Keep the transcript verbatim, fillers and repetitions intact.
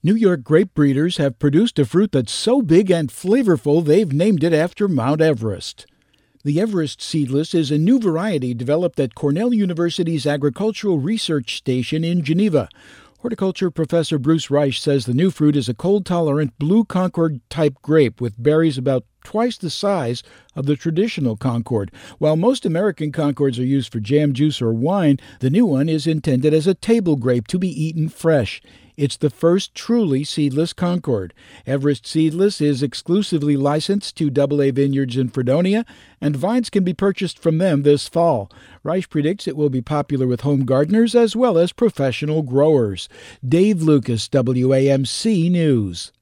New York grape breeders have produced a fruit that's so big and flavorful they've named it after Mount Everest. The Everest Seedless is a new variety developed at Cornell University's Agricultural Research Station in Geneva. Horticulture professor Bruce Reich says the new fruit is a cold-tolerant blue Concord-type grape with berries about twice the size of the traditional Concord. While most American Concords are used for jam, juice, or wine, the new one is intended as a table grape to be eaten fresh. It's the first truly seedless Concord. Everest Seedless is exclusively licensed to double A Vineyards in Fredonia, and vines can be purchased from them this fall. Reich predicts it will be popular with home gardeners as well as professional growers. Dave Lucas, W A M C News.